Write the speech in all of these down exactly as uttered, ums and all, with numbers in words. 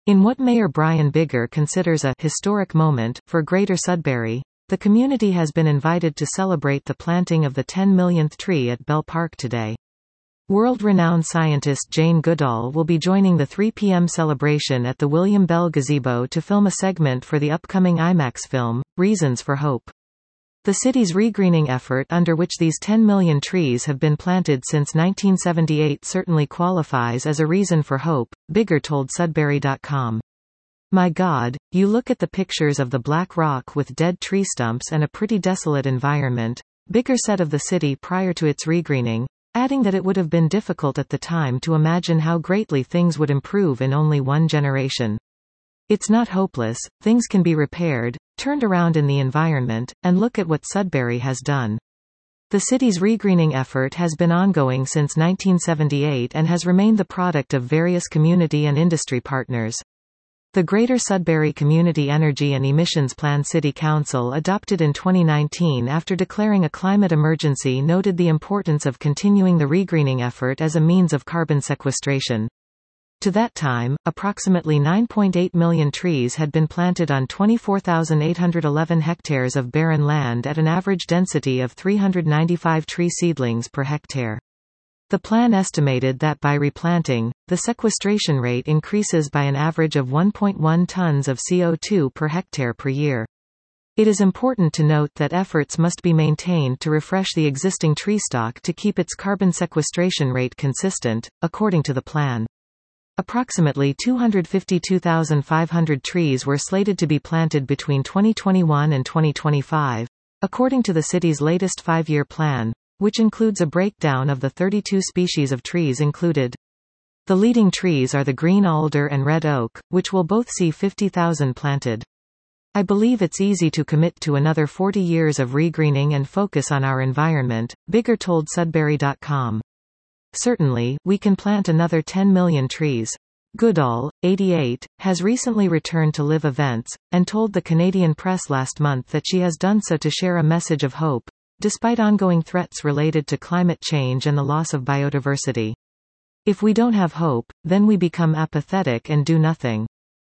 In what Mayor Brian Biggar considers a historic moment for Greater Sudbury, the community has been invited to celebrate the planting of the ten millionth tree at Bell Park today. World-renowned scientist Jane Goodall will be joining the three p m celebration at the William Bell Gazebo to film a segment for the upcoming IMAX film, Reasons for Hope. The city's regreening effort, under which these ten million trees have been planted since nineteen seventy-eight, certainly qualifies as a reason for hope, Biggar told Sudbury dot com. My God, you look at the pictures of the black rock with dead tree stumps and a pretty desolate environment, Biggar said of the city prior to its regreening, adding that it would have been difficult at the time to imagine how greatly things would improve in only one generation. It's not hopeless, things can be repaired, turned around in the environment, and look at what Sudbury has done. The city's regreening effort has been ongoing since nineteen seventy-eight and has remained the product of various community and industry partners. The Greater Sudbury Community Energy and Emissions Plan City Council, adopted in twenty nineteen after declaring a climate emergency, noted the importance of continuing the regreening effort as a means of carbon sequestration. To that time, approximately nine point eight million trees had been planted on twenty-four thousand eight hundred eleven hectares of barren land at an average density of three hundred ninety-five tree seedlings per hectare. The plan estimated that by replanting, the sequestration rate increases by an average of one point one tons of C O two per hectare per year. It is important to note that efforts must be maintained to refresh the existing tree stock to keep its carbon sequestration rate consistent, according to the plan. Approximately two hundred fifty-two thousand five hundred trees were slated to be planted between twenty twenty-one and twenty twenty-five, according to the city's latest five-year plan, which includes a breakdown of the thirty-two species of trees included. The leading trees are the green alder and red oak, which will both see fifty thousand planted. I believe it's easy to commit to another forty years of regreening and focus on our environment, Biggar told Sudbury dot com. Certainly, we can plant another ten million trees. Goodall, eighty-eight, has recently returned to live events, and told the Canadian press last month that she has done so to share a message of hope, despite ongoing threats related to climate change and the loss of biodiversity. If we don't have hope, then we become apathetic and do nothing.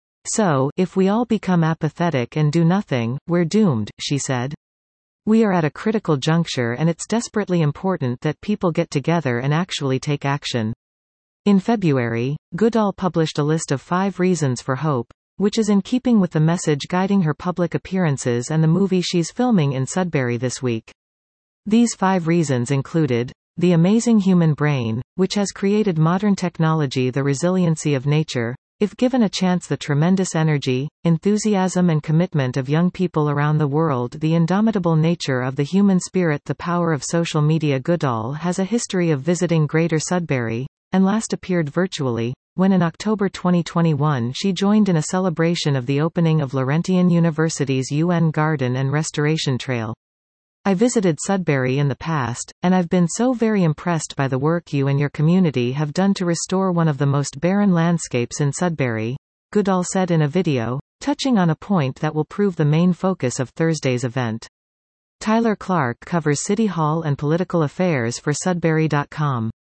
So, if we all become apathetic and do nothing, we're doomed, she said. We are at a critical juncture and it's desperately important that people get together and actually take action. In February, Goodall published a list of five reasons for hope, which is in keeping with the message guiding her public appearances and the movie she's filming in Sudbury this week. These five reasons included, the amazing human brain, which has created modern technology, the resiliency of nature, if given a chance, the tremendous energy, enthusiasm and commitment of young people around the world, the indomitable nature of the human spirit, the power of social media. Goodall has a history of visiting Greater Sudbury, and last appeared virtually, when in October twenty twenty-one she joined in a celebration of the opening of Laurentian University's U N Garden and Restoration Trail. I visited Sudbury in the past, and I've been so very impressed by the work you and your community have done to restore one of the most barren landscapes in Sudbury, Goodall said in a video, touching on a point that will prove the main focus of Thursday's event. Tyler Clark covers City Hall and political affairs for Sudbury dot com.